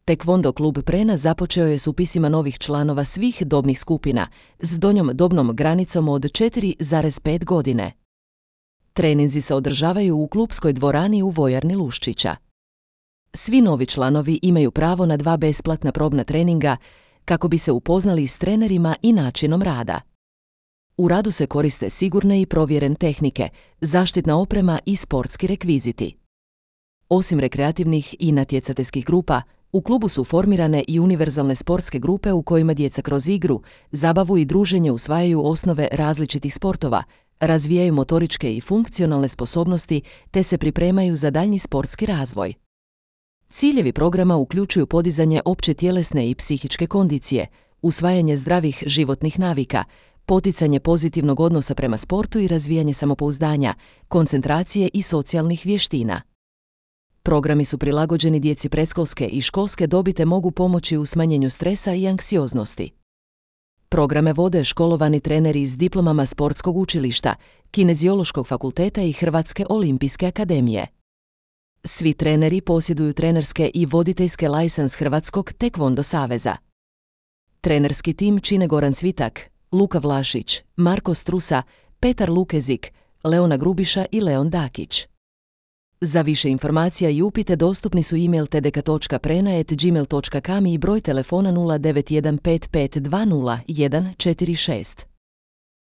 Taekwondo klub Prena započeo je s upisima novih članova svih dobnih skupina s donjom dobnom granicom od 4,5 godine. Treninzi se održavaju u klubskoj dvorani u vojarni Luščića. Svi novi članovi imaju pravo na 2 besplatna probna treninga kako bi se upoznali s trenerima i načinom rada. U radu se koriste sigurne i provjerene tehnike, zaštitna oprema i sportski rekviziti. Osim rekreativnih i natjecateljskih grupa, u klubu su formirane i univerzalne sportske grupe u kojima djeca kroz igru, zabavu i druženje usvajaju osnove različitih sportova, razvijaju motoričke i funkcionalne sposobnosti te se pripremaju za daljnji sportski razvoj. Ciljevi programa uključuju podizanje opće tjelesne i psihičke kondicije, usvajanje zdravih životnih navika, poticanje pozitivnog odnosa prema sportu i razvijanje samopouzdanja, koncentracije i socijalnih vještina. Programi su prilagođeni djeci predškolske i školske dobi te mogu pomoći u smanjenju stresa i anksioznosti. Programe vode školovani treneri s diplomama sportskog učilišta, Kineziološkog fakulteta i Hrvatske olimpijske akademije. Svi treneri posjeduju trenerske i voditeljske lajsens Hrvatskog Taekwondo saveza. Trenerski tim čine Goran Cvitak, Luka Vlašić, Marko Strusa, Petar Lukezik, Leona Grubiša i Leon Dakić. Za više informacija i upite dostupni su e-mail tdk.prena@gmail.com i broj telefona 0915520146.